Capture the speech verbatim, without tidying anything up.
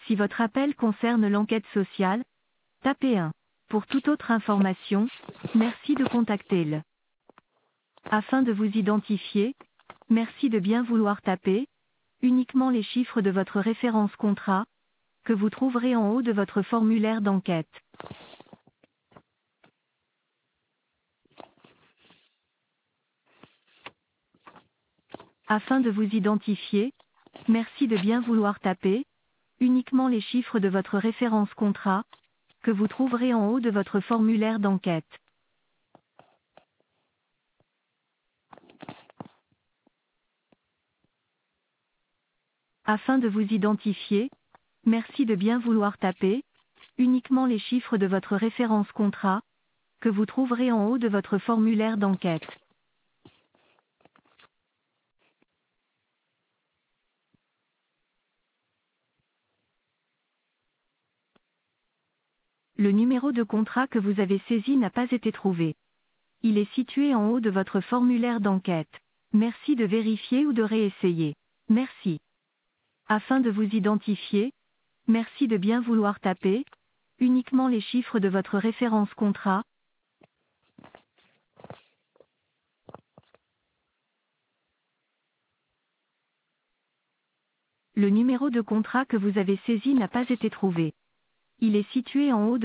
Si votre appel concerne l'enquête sociale, tapez un. Pour toute autre information, merci de contacter le. Afin de vous identifier, merci de bien vouloir taper uniquement les chiffres de votre référence contrat, que vous trouverez en haut de votre formulaire d'enquête. Afin de vous identifier, merci de bien vouloir taper uniquement les chiffres de votre référence contrat, que vous trouverez en haut de votre formulaire d'enquête. Afin de vous identifier, merci de bien vouloir taper uniquement les chiffres de votre référence contrat, que vous trouverez en haut de votre formulaire d'enquête. Le numéro de contrat que vous avez saisi n'a pas été trouvé. Il est situé en haut de votre formulaire d'enquête. Merci de vérifier ou de réessayer. Merci. Afin de vous identifier, merci de bien vouloir taper uniquement les chiffres de votre référence contrat. Le numéro de contrat que vous avez saisi n'a pas été trouvé. Il est situé en haut de